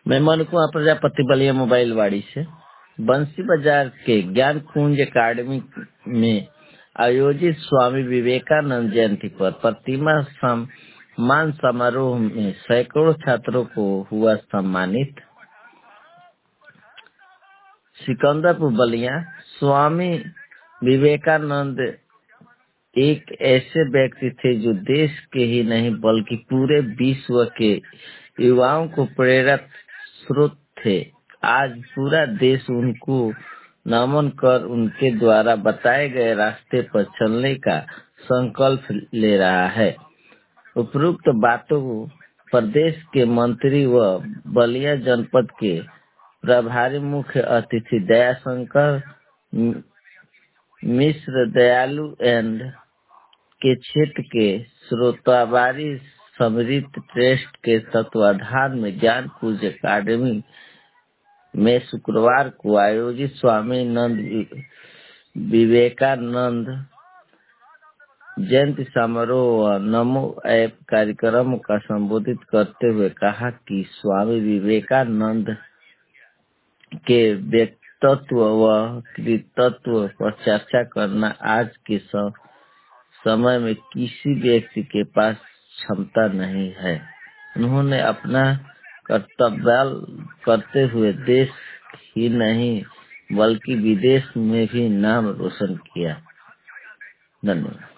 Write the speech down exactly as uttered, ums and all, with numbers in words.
मैं मनुकुआ प्रजापति बलिया मोबाइल वाड़ी से बंसी बाजार के ज्ञान कुंज एकेडमी में आयोजित स्वामी विवेकानंद जयंती पर प्रतिमा सम्मान समारोह में सैकड़ों छात्रों को हुआ सम्मानित। सिकंदरपुर बलिया। स्वामी विवेकानंद एक ऐसे व्यक्ति थे जो देश के ही नहीं बल्कि पूरे विश्व के युवाओं को प्रेरक स्रोत थे। आज पूरा देश उनको नमन कर उनके द्वारा बताए गए रास्ते पर चलने का संकल्प ले रहा है। उपरोक्त बातों को प्रदेश के मंत्री व बलिया जनपद के प्रभारी मुख्य अतिथि दयाशंकर मिश्र दयालु एंड के क्षेत्र के श्रोताबारी समृद्ध ट्रस्ट के तत्वाधान में ज्ञान कुंज एकेडमी में शुक्रवार को आयोजित स्वामी नंद विवेकानंद जयंती समारोह व नमो ऐप कार्यक्रम का संबोधित करते हुए कहा कि स्वामी विवेकानंद के व्यक्तित्व व कृतित्व पर चर्चा करना आज के समय में किसी व्यक्ति के पास क्षमता नहीं है। उन्होंने अपना कर्तव्य करते हुए देश ही नहीं बल्कि विदेश में भी नाम रोशन किया। धन्यवाद।